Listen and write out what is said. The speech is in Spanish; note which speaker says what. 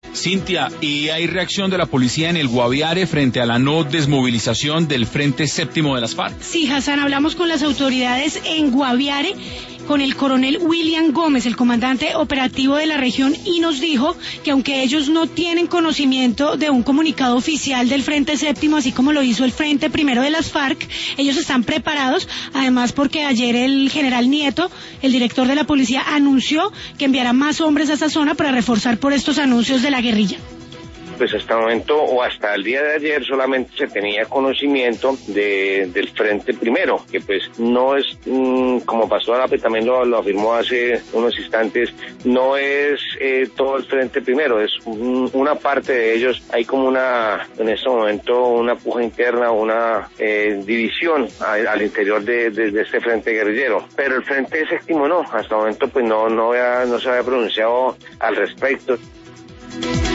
Speaker 1: Cintia, ¿y hay reacción de la policía en el Guaviare frente a la no desmovilización del Frente Séptimo de las FARC?
Speaker 2: Sí, Hassan, hablamos con las autoridades en Guaviare, con el coronel William Gómez, el comandante operativo de la región, y nos dijo que aunque ellos no tienen conocimiento de un comunicado oficial del Frente Séptimo, así como lo hizo el Frente Primero de las FARC, ellos están preparados, además porque ayer el general Nieto, el director de la policía, anunció que enviará más hombres a esa zona para reforzar por estos anuncios de la guerrilla.
Speaker 3: Pues hasta el momento o hasta el día de ayer solamente se tenía conocimiento del Frente Primero, que pues no es, como pasó ahora, también lo afirmó hace unos instantes, no es todo el Frente Primero, es una parte de ellos. Hay como en este momento una puja interna, una división al interior de este Frente Guerrillero, pero el Frente Séptimo no, hasta el momento pues no se había pronunciado al respecto.